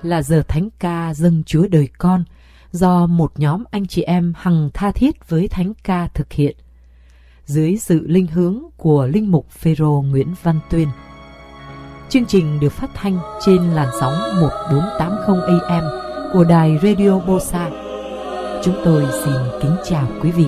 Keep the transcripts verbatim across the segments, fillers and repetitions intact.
là giờ thánh ca dâng Chúa đời con do một nhóm anh chị em hằng tha thiết với thánh ca thực hiện dưới sự linh hướng của linh mục Phêrô Nguyễn Văn Tuyên. Chương trình được phát thanh trên làn sóng một bốn tám không A M của đài Radio Bosa. Chúng tôi xin kính chào quý vị.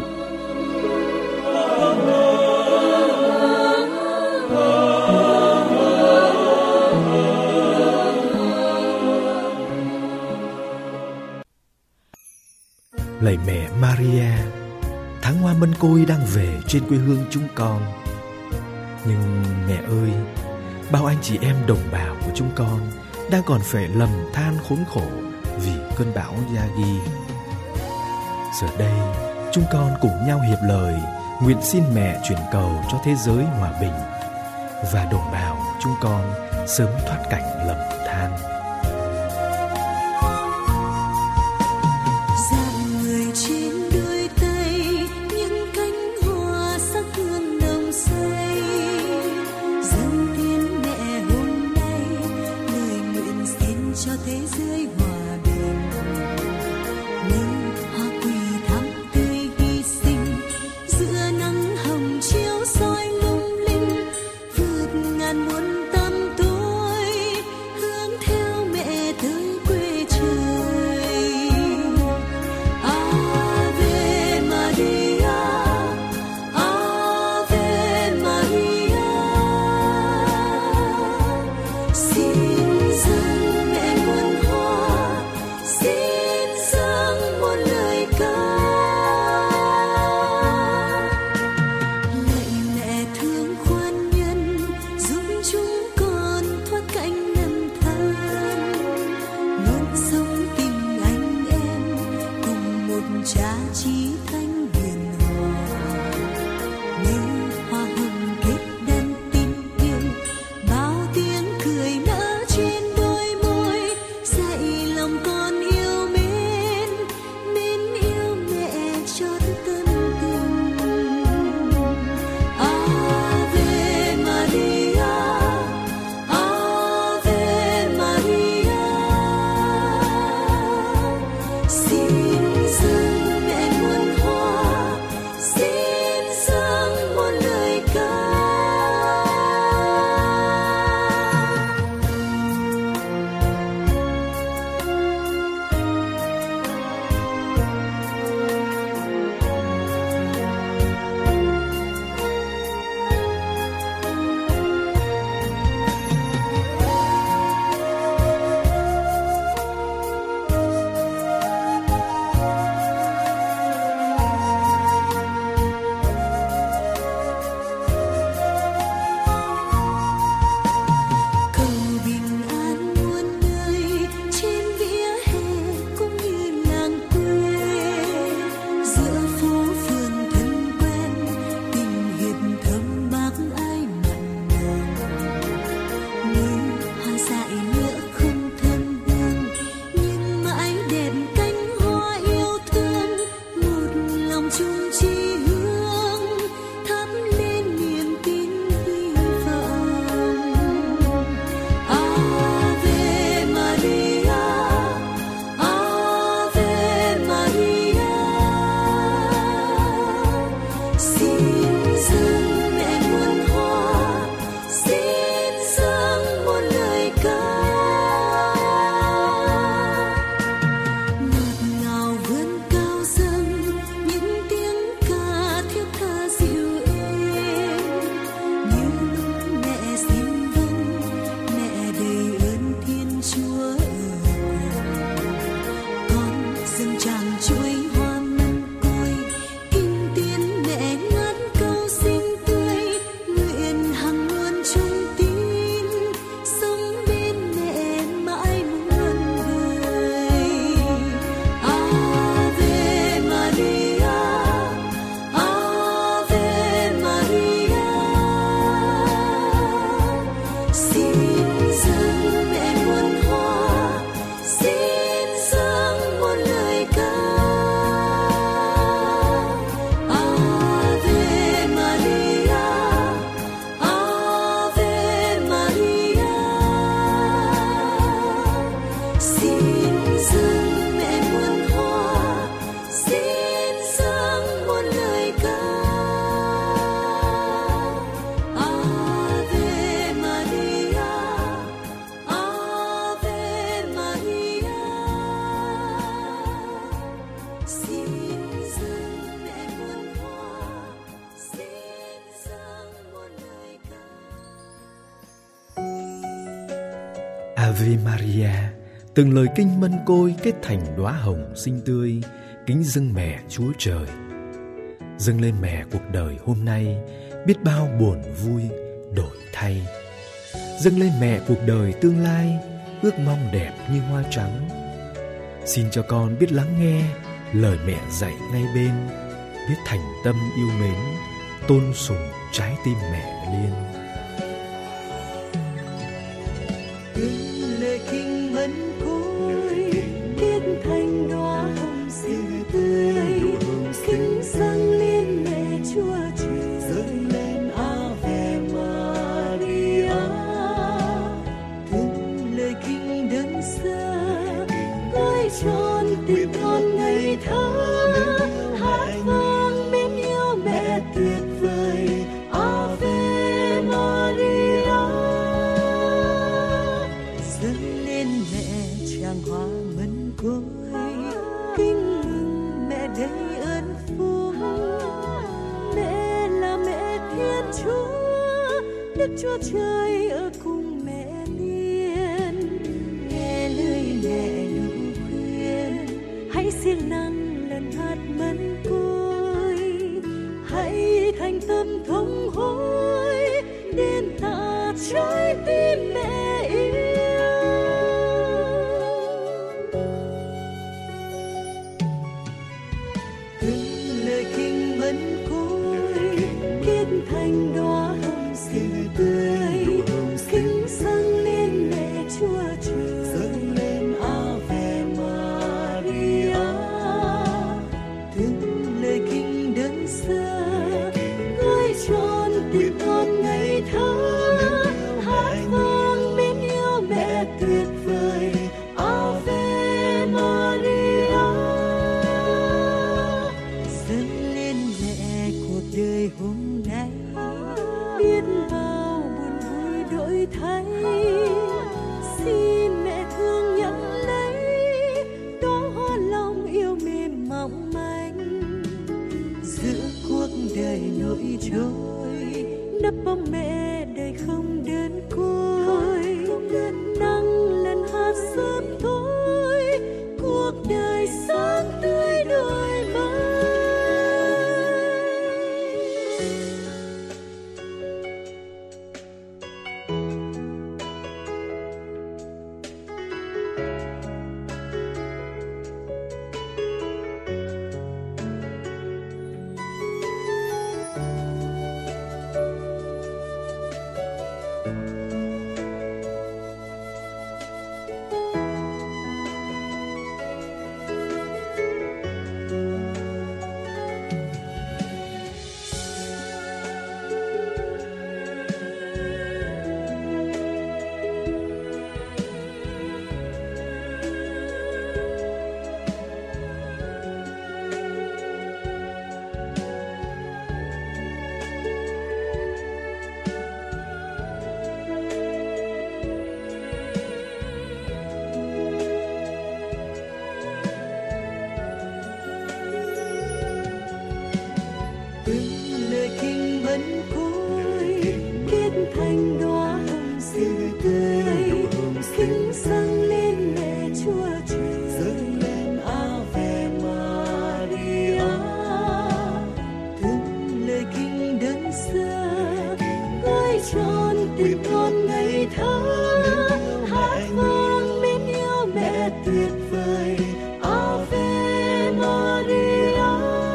Lạy mẹ Maria, tháng hoa mân côi đang về trên quê hương chúng con. Nhưng mẹ ơi, bao anh chị em đồng bào của chúng con đang còn phải lầm than khốn khổ vì cơn bão Yagi. Giờ đây, chúng con cùng nhau hiệp lời, nguyện xin mẹ chuyển cầu cho thế giới hòa bình và đồng bào chúng con sớm thoát cảnh lầm than. Muôn tâm tôi hướng theo Ave Maria, từng lời kinh mân côi kết thành đóa hồng xinh tươi, kính dâng mẹ Chúa Trời. Dâng lên mẹ cuộc đời hôm nay, biết bao buồn vui đổi thay. Dâng lên mẹ cuộc đời tương lai, ước mong đẹp như hoa trắng. Xin cho con biết lắng nghe lời mẹ dạy ngay bên, biết thành tâm yêu mến, tôn sùng trái tim mẹ Liên. Từng lời kinh mân côi kết thành đóa hồng xinh tươi, kính dâng lên mẹ Chúa Trời, dâng lên Ave Maria. Từng lời kinh đơn sơ gói tròn tình con ngây thơ, hát vang mến yêu mẹ tuyệt vời. Ave Maria, dâng lên mẹ tràng hoa mân côi, kính mừng mẹ đầy ơn phúc. Mẹ là mẹ Thiên Chúa, Đức Chúa Trời ở cùng mẹ Liên. Nghe lời mẹ đủ khuyên, hãy siêng năng lần hát mân côi, hãy thành tâm thống hối đền tạ trái tim mẹ yêu. Từng lời kinh mân côi kết thành đóa hồng xinh tươi, kính dâng lên mẹ Chúa Trời, dâng lên Ave Maria. Từng lời kinh đơn sơ gói tròn tình con ngây thơ, hát vang mến yêu mẹ tuyệt vời. Ave Maria, dâng lên mẹ cuộc đời hôm nay, biết bao buồn vui đổi thay. Xin mẹ thương nhận lấy đóa hoa lòng yêu mềm mỏng manh, giữa cuộc đời nổi trôi nấp bóng mẹ đời không đơn côi. Nắng lần hát sớm tối, cuộc đời sáng tươi đổi mới. Từng lời kinh mân côi kết thành đóa hồng xinh tươi, kính dâng lên mẹ Chúa Trời, dâng lên Ave Maria. Từng lời kinh đơn sơ gói tròn tình con ngây thơ, hát vang mến yêu mẹ tuyệt vời. Ave Maria,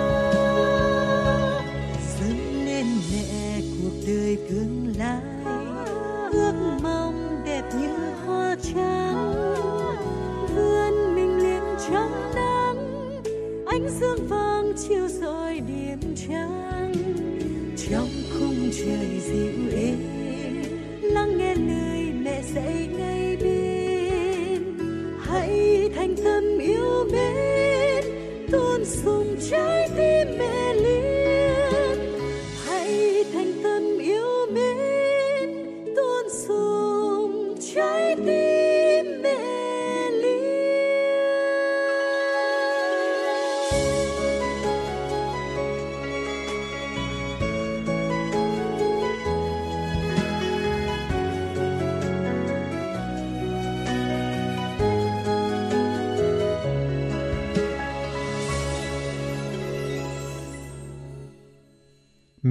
dâng lên mẹ cuộc đời tương lai, ước mong đẹp như hoa trắng. Vươn mình lên trắng nắng, ánh dương vàng chiếu rọi điểm trắng. Trong khung trời dịu êm, lắng nghe lời mẹ dạy ngay bên. Hãy thành tâm yêu mến, tôn sùng trái tim mẹ Liên. Hãy thành tâm yêu mến, tôn sùng trái tim mẹ Liên.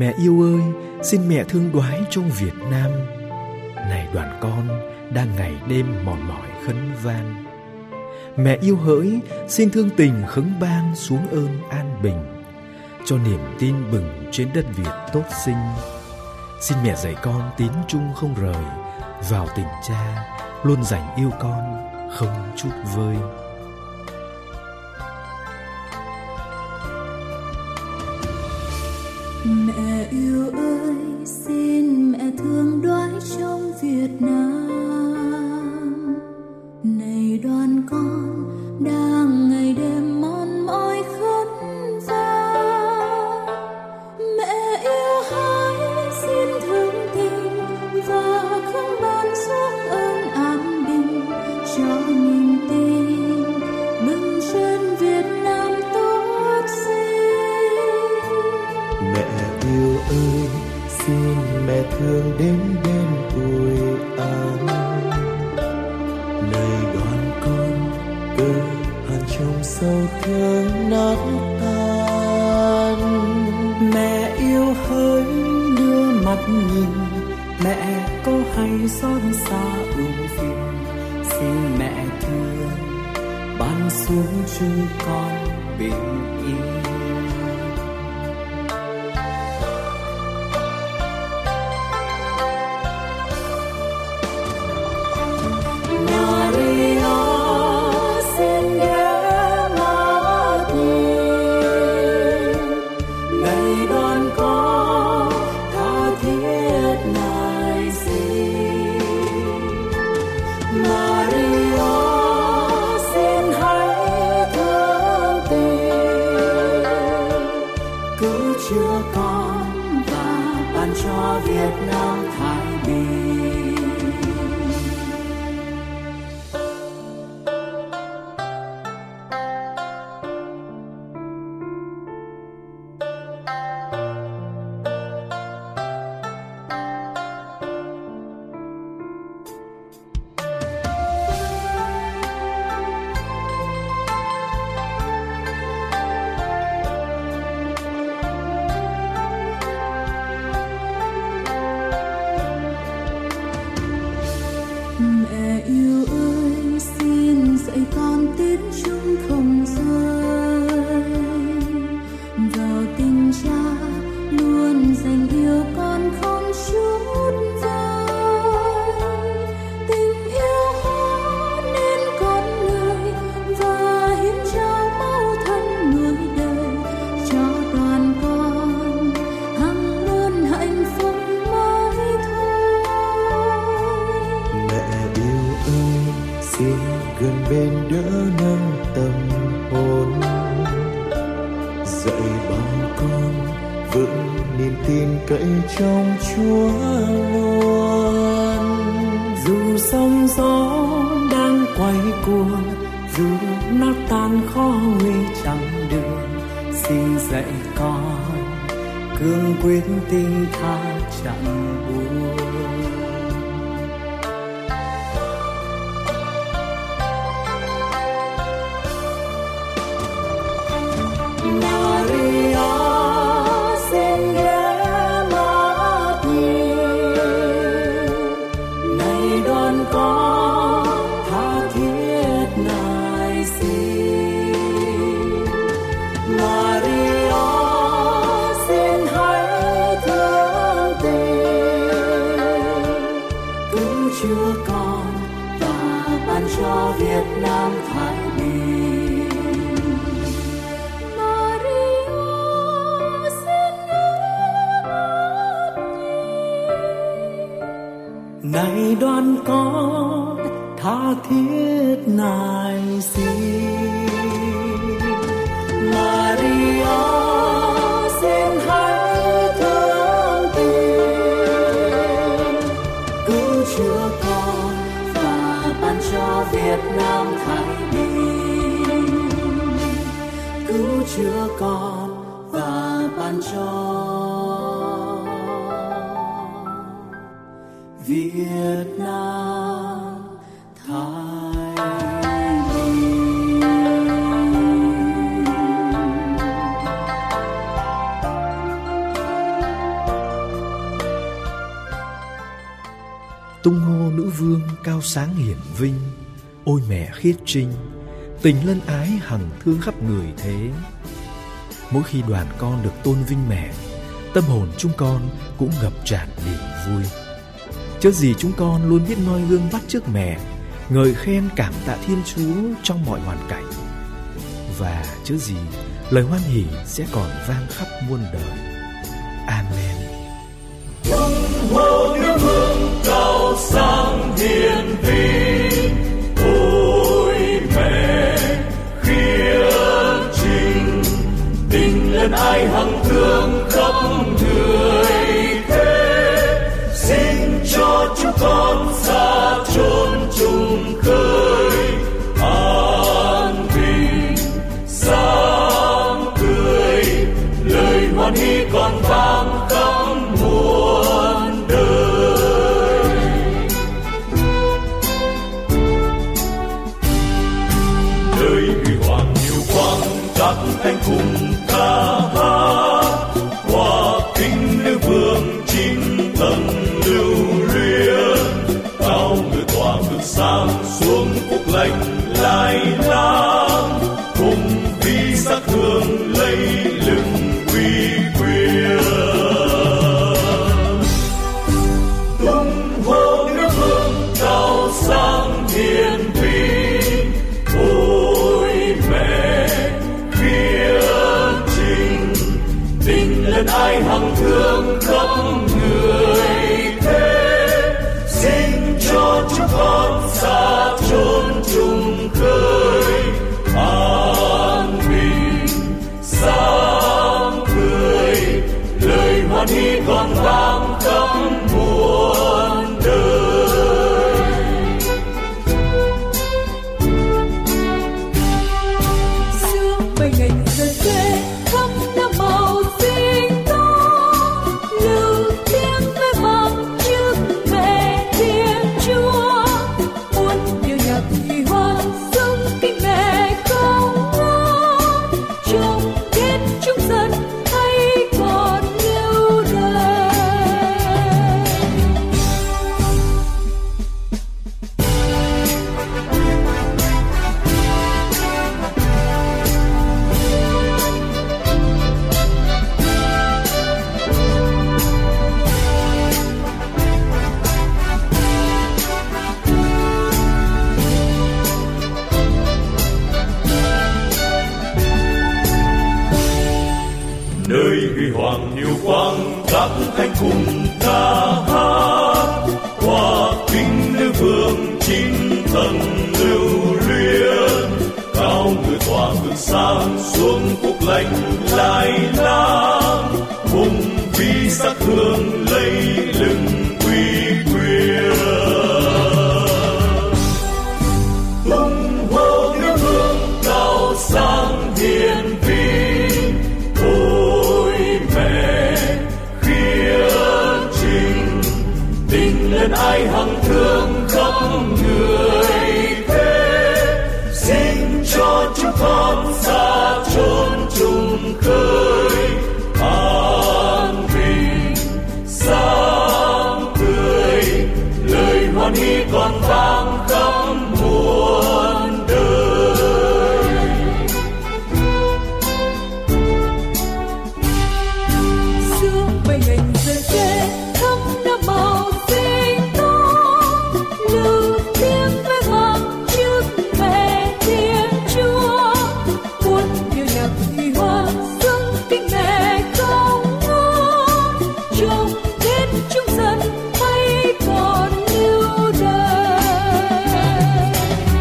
Mẹ yêu ơi, xin mẹ thương đoái trong Việt Nam. Này đoàn con đang ngày đêm mòn mỏi khấn van. Mẹ yêu hỡi, xin thương tình khấn ban xuống ơn an bình, cho niềm tin bừng trên đất Việt tốt sinh. Xin mẹ dạy con tín trung không rời, vào tình cha luôn dành yêu con không chút vơi. Mẹ yêu ơi, xin mẹ thương đoái trong Việt Nam. Này đoàn con đang ngày đêm mòn mỏi khấn van. Mẹ yêu hỡi, xin thương tình và khấn ban xuống ơn an bình, cho niềm tin bừng trên Việt Nam tốt xinh. Mẹ yêu ơi, xin mẹ thương đến bên tuổi an. Này đoàn con cơ hàn trong sâu thương nát tan. Mẹ yêu hỡi, đưa mắt nhìn, mẹ có hay xót xa ưu phiền. Xin mẹ thương ban xuống chúng con bình yên. Việt Nam thái bình. Mẹ yêu ơi, xin dạy con tín trung không rơi, vào tình cha luôn dành yêu con không chút vơi. Tình yêu hóa nên con người và hiến trao máu thân người đời, cho đoàn con hằng luôn hạnh phúc mới thôi. Mẹ yêu ơi, xin gần bên đỡ nâng tâm hồn, dạy bao con vững niềm tin cậy trong Chúa luôn. Dù sóng gió đang quay cuồng, dù nát tan khó nguy chẳng đường, xin dạy con cương quyết tin tha chẳng buồn. Chúa con và ban cho Việt Nam thái bình. Maria xin nhớ mắt nhìn. Này đoàn con tha thiết nài xin. Maria xin hãy thương tình, cứu chữa con và ban cho Việt Nam thái bình. Cứu chữa con và ban cho Việt Nam thái bình. tung hô nữ vương cao sáng hiển vinh. Ôi mẹ khiết trinh, tình lân ái hằng thương khắp người thế. Mỗi khi đoàn con được tôn vinh mẹ, tâm hồn chúng con cũng ngập tràn niềm vui. Chớ gì chúng con luôn biết noi gương bắt chước mẹ, ngợi khen cảm tạ Thiên Chúa trong mọi hoàn cảnh. Và chớ gì lời hoan hỉ sẽ còn vang khắp muôn đời. Amen. Hô nữ vương cao sáng hiển vinh, ôi mẹ khiết trinh, tình lân ái hằng thương khắp người thế. Xin cho chúng con xa chốn chung khơi, an bình sáng tươi, lời hoan hỉ còn vang khắp muôn đời. Đời huy hoàng nhiều quang các thánh cùng ca hát, hòa kính nữ vương chín tầng lưu luyến, cao người tỏa ngược sang xuống phúc lành lai lang, cùng vi sắc hương lấy lừng uy quyền. Tung hô nữ vương cao sáng hiển vinh, ôi mẹ khiết trinh, tình lân ái hằng thương khắp người thế. Xin cho chúng con xa chốn chung khơi, an bình sáng tươi, lời hoan hỉ còn vang khắp muôn đời. Sương bay ngành dần rê thắm năm màu xinh tóc, lưu tiếng về vang trước mẹ Thiên Chúa. Muôn điều nhạc thì hoa dâng kính mẹ công ngôn, trong kết chúng dân hay còn lưu đời. Nơi huy hoàng nhiều quang các thánh cùng ca hát, hòa kính nữ vương chín tầng lưu luyến, cao người tỏa ngược sang xuống phúc lành lai lang, cùng vi sắc hương lấy lừng uy quyền. Tung hô nữ vương cao sáng hiển vinh, ôi mẹ khiết trinh, tình lân ái hằng thương khắp người thế. Xin cho chúng con xa chốn chung khơi, an bình sáng tươi, lời hoan hỉ còn vang khắp muôn đời. Sương bay ngành dần rê thắm năm màu xinh tóc, lưu tiếng về vang trước mẹ Thiên Chúa. Muôn điều nhạc thì hoa dâng kính mẹ công ngôn, trong kết chúng dân hay còn lưu đời.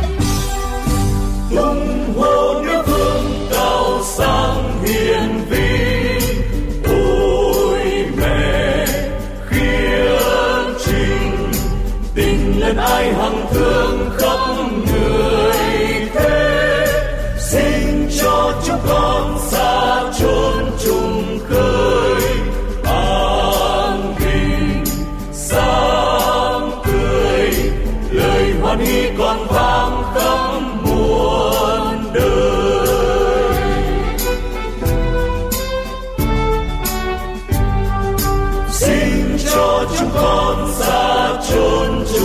Tung hô nữ vương cao sáng hiển vinh, ôi mẹ khiết trinh, tình lân ái hằng thương khắp người thế. Xin cho chúng con xa chốn chung khơi, an bình sáng tươi, lời hoan hỉ còn vang khắp muôn đời. Xin cho chúng con xa chốn chung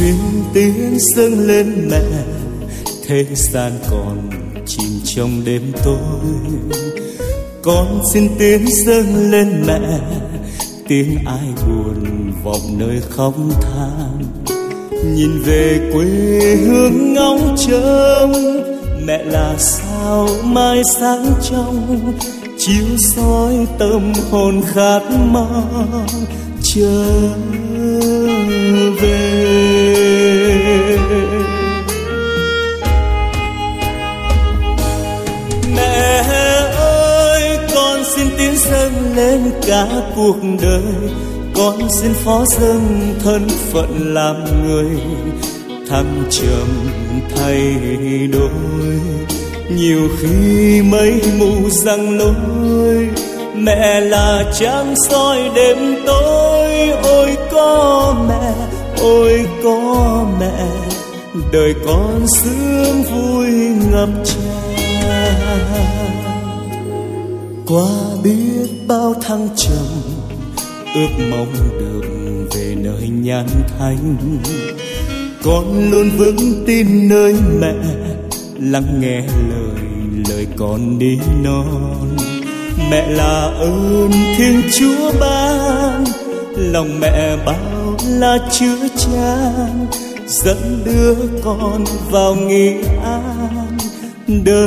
xin tiếng dâng lên mẹ, thế gian còn chìm trong đêm tối. Con xin tiếng dâng lên mẹ, tiếng ai buồn vọng nơi khóc than. Nhìn về quê hương ngóng trông, mẹ là sao mai sáng trong, chiếu soi tâm hồn khát mong trở về. Mẹ ơi, con xin tiếng dâng lên cả cuộc đời, con xin phó dâng thân phận làm người, thăng trầm thay đổi. Nhiều khi mây mù giăng lối, mẹ là trăng soi đêm tối. Ôi có mẹ, ôi có mẹ, đời con sướng vui ngập tràn. Qua biết bao thăng trầm, ước mong được về nơi nhan thanh. Con luôn vững tin nơi mẹ, lắng nghe lời lời con đi non. Mẹ là ơn Thiên Chúa ban, lòng mẹ bao la chứa chan, dẫn đưa con vào nghỉ an đời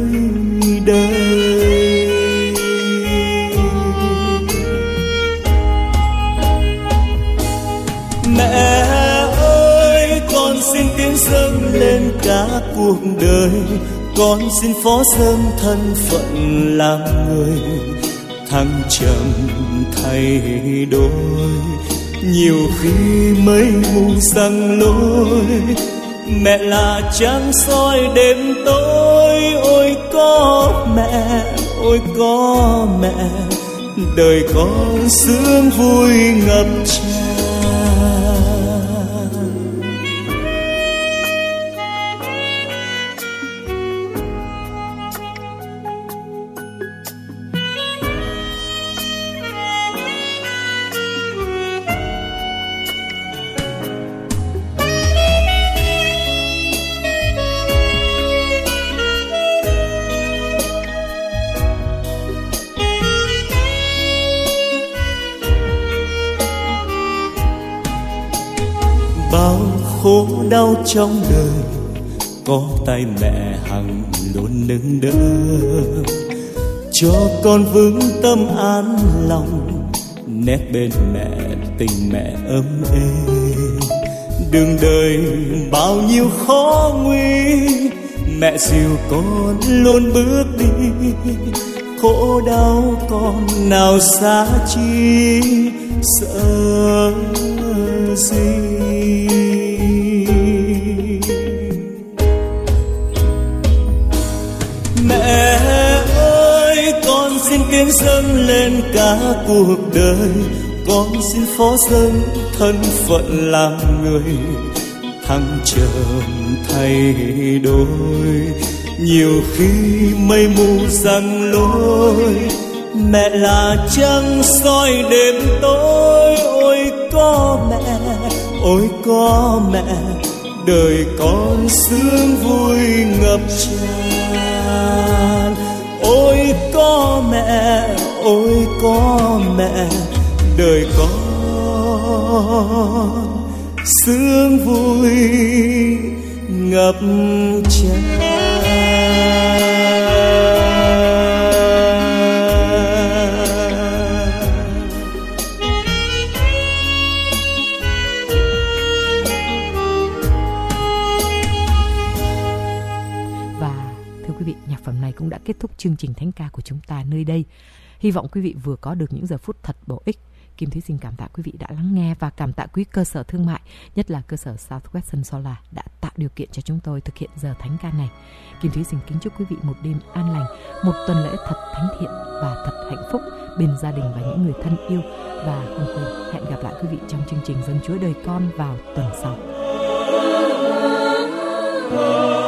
đời. Mẹ ơi, con xin tiếng dâng lên cả cuộc đời, con xin phó dâng thân phận làm người, thăng trầm thay đổi. Nhiều khi mây mù giăng lối, mẹ là trăng soi đêm tối. Ôi có mẹ, ôi có mẹ, đời con sướng vui ngập tràn. Bao khổ đau trong đời, có tay mẹ hằng luôn nâng đỡ, cho con vững tâm an lòng, nép bên mẹ tình mẹ ấm êm. Đường đời bao nhiêu khó nguy, mẹ dìu con luôn bước đi. Khổ đau con nào xa chi, sợ gì. Mẹ ơi, con xin tiếng dâng lên cả cuộc đời, con xin phó dâng thân phận làm người, thăng trầm thay đổi. Nhiều khi mây mù giăng lối, mẹ là trăng soi đêm tối. Ôi có mẹ, ôi có mẹ, đời con sướng vui ngập tràn. Ôi có mẹ, ôi có mẹ, đời con sướng vui ngập tràn. Nhạc phẩm này cũng đã kết thúc chương trình thánh ca của chúng ta nơi đây. Hy vọng quý vị vừa có được những giờ phút thật bổ ích. Kim Thúy xin cảm tạ quý vị đã lắng nghe và cảm tạ quý cơ sở thương mại, nhất là cơ sở Southwestern Solar đã tạo điều kiện cho chúng tôi thực hiện giờ thánh ca này. Kim Thúy xin kính chúc quý vị một đêm an lành, một tuần lễ thật thánh thiện và thật hạnh phúc bên gia đình và những người thân yêu. Và không quên hẹn gặp lại quý vị trong chương trình Dâng Chúa Đời Con vào tuần sau.